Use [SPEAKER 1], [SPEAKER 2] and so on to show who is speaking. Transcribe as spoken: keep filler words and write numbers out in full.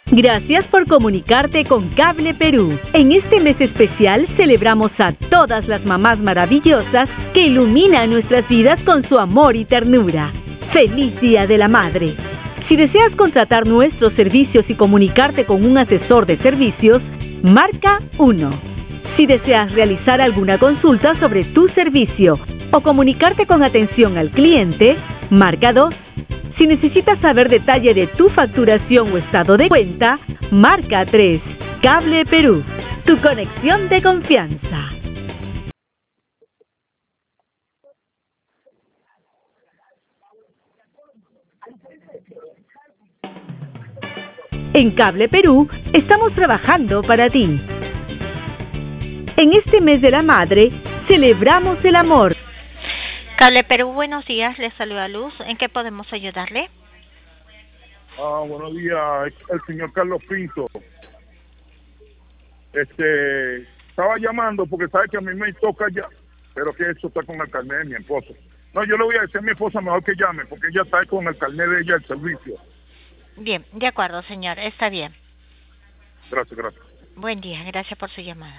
[SPEAKER 1] Gracias por comunicarte con Cable Perú. En este mes especial celebramos a todas las mamás maravillosas que iluminan nuestras vidas con su amor y ternura. ¡Feliz Día de la Madre! Si deseas contratar nuestros servicios y comunicarte con un asesor de servicios, marca uno. Si deseas realizar alguna consulta sobre tu servicio o comunicarte con atención al cliente, marca dos. Si necesitas saber detalle de tu facturación o estado de cuenta, marca tres. Cable Perú, tu conexión de confianza. En Cable Perú estamos trabajando para ti. En este mes de la madre, celebramos el amor.
[SPEAKER 2] Cable Perú, buenos días, les saluda Luz. ¿En qué podemos ayudarle?
[SPEAKER 3] Ah, buenos días, el señor Carlos Pinto. Este, estaba llamando porque sabe que a mí me toca ya, pero que eso está con el carnet de mi esposo. No, yo le voy a decir a mi esposa mejor que llame, porque ella está con el carnet de ella el servicio.
[SPEAKER 2] Bien, de acuerdo, señor, está bien.
[SPEAKER 3] Gracias, gracias.
[SPEAKER 2] Buen día, gracias por su llamada.